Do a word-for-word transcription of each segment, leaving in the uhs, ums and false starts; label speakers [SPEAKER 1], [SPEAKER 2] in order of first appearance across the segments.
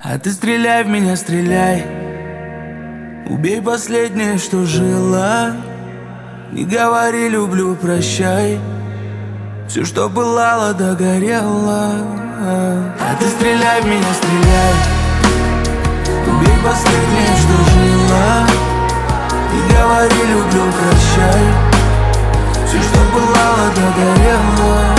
[SPEAKER 1] А ты стреляй в меня, стреляй. Убей последнее, что жило. Не говори люблю, прощай. Все, что пылало, догорело. А ты стреляй в меня, стреляй. Убей последнее, что жило. Не говори люблю, прощай. Все, что пылало, догорело.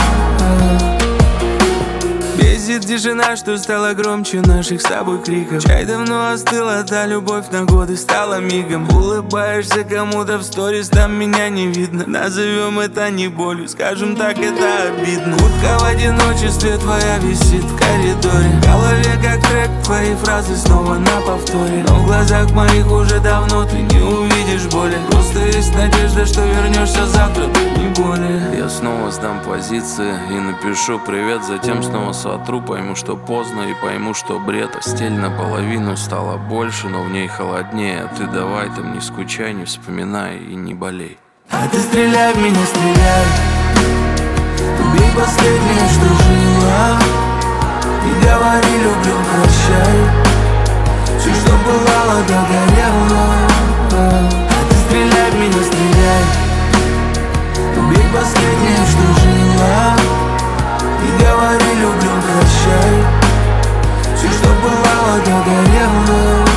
[SPEAKER 1] Бесит тишина, что стала громче наших с тобой криков. Чай давно остыла, да любовь на годы стала мигом. Улыбаешься кому-то в сторис, там меня не видно. Назовем это не болью, скажем так, это обидно. Утка в одиночестве твоя висит в коридоре. В голове как трек, твои фразы снова на повторе. Но в глазах моих уже давно ты не увидишь боли. Просто есть надежда, что вернешься завтра, ты не более.
[SPEAKER 2] Я снова сдам позиции и напишу привет, затем снова сотру. Пойму, что поздно, и пойму, что бред. А стель наполовину стала больше, но в ней холоднее. А ты давай там не скучай, не вспоминай и не болей.
[SPEAKER 1] А ты стреляй в меня, стреляй. Убей последнее, что жило. Не говори люблю, прощай. Все, что пылало, догорело. А ты стреляй в меня, стреляй. Убей последнее, что жило. Не говори люблю, прощай. Все, что пылало, догорело.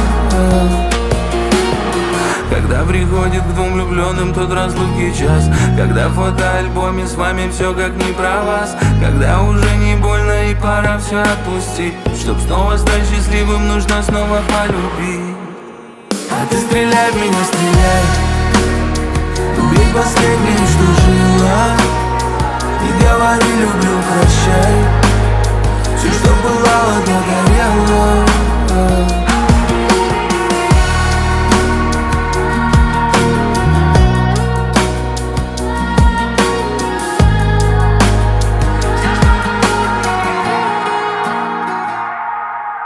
[SPEAKER 1] Когда приходит к двум влюбленным тот разлуки час, когда в фотоальбоме с вами все как не про вас, когда уже не больно и пора все отпустить. Чтоб снова стать счастливым, нужно снова полюбить. А ты стреляй в меня, стреляй. Убей последнее, что жило. Не говори люблю, прощай. Все, что пылало, догорело.